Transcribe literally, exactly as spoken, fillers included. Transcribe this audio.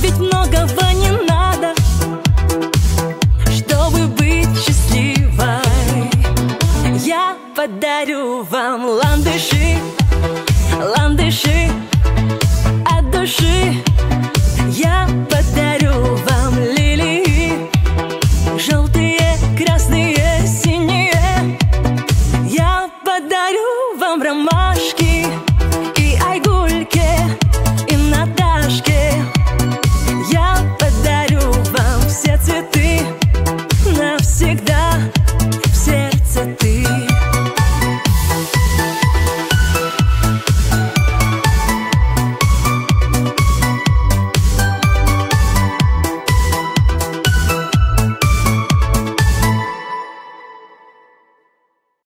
ведь многого не надо, чтобы быть счастливой. Я подарю вам ландыши, ландыши.